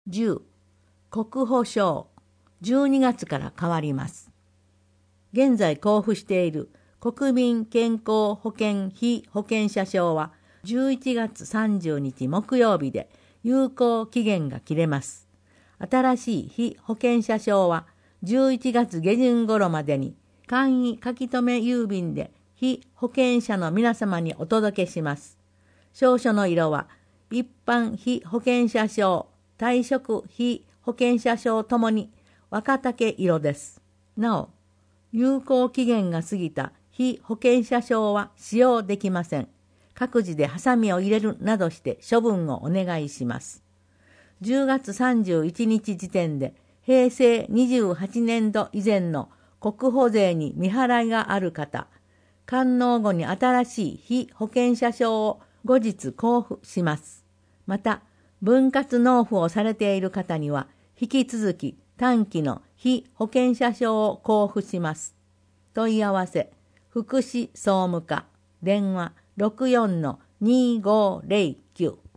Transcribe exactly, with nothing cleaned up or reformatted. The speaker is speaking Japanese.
じゅう、国保証、じゅうにがつから変わります。現在交付している国民健康保険被保険者証はじゅういちがつさんじゅうにち木曜日で有効期限が切れます。新しい被保険者証はじゅういちがつ下旬頃までに簡易書留郵便で被保険者の皆様にお届けします。証書の色は一般被保険者証、退職被保険者証ともに若竹色です。なお、有効期限が過ぎた被保険者証は使用できません。各自でハサミを入れるなどして処分をお願いします。じゅうがつさんじゅういちにち時点でへいせいにじゅうはちねんど以前の国保税に未払いがある方、完納後に新しい被保険者証を後日交付します。また、分割納付をされている方には引き続き短期の被保険者証を交付します。問い合わせ、福祉総務課、電話 ろくよんのにーごーぜろきゅう。